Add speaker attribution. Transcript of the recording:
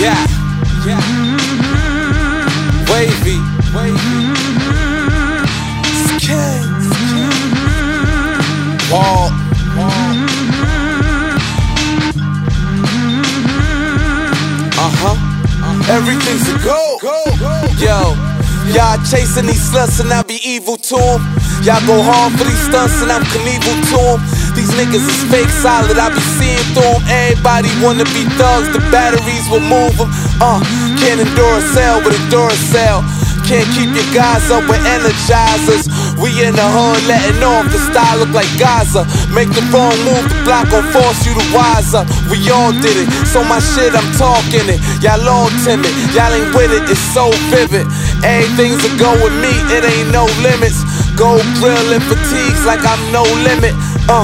Speaker 1: Yeah, yeah. Wavy, Skin, Wall, everything's a go. Yo, y'all chasing these sluts and I be evil to them. Y'all go hard for these stunts and I'm Knievel to them. These niggas is fake solid, I be seeing through them. Everybody wanna be thugs, the batteries will move them. Can't endure a cell with a Duracell. Can't keep your guys up with energizers. We in the hood letting off, the style look like Gaza. Make the wrong move, the block gon' force you to wise up. We all did it, so my shit I'm talking it. Y'all all timid, y'all ain't with it, it's so vivid. Everything's a go with me, it ain't no limits. Gold grill and fatigues like I'm no limit.